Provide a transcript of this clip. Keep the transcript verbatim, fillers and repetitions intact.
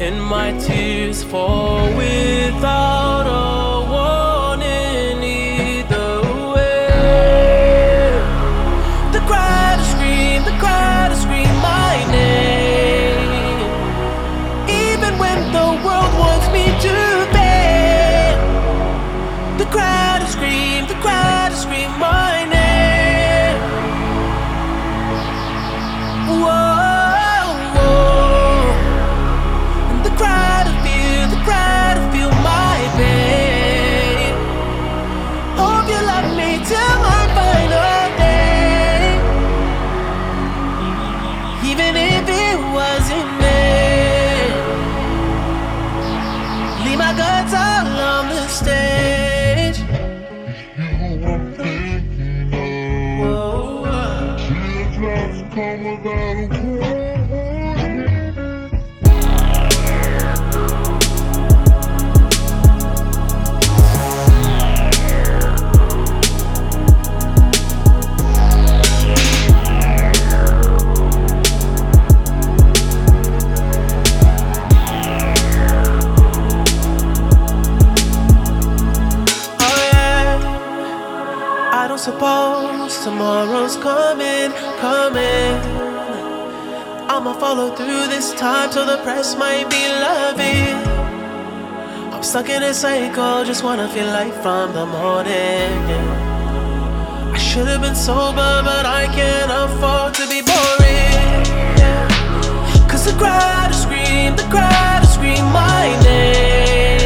and my tears fall without a warning either way. The crowd scream, the crowd scream my name, even when the world wants me to fail. The crowd scream, the crowd scream my name. Whoa. Even if it wasn't me, leave my guts all on the stage. Whoa. Teardrops come without a warning. I don't suppose tomorrow's coming, coming. I'ma follow through this time till the press might be loving. I'm stuck in a cycle, just wanna feel life from the morning. I should've been sober, but I can't afford to be boring. Cause the crowd scream, the crowd scream my name.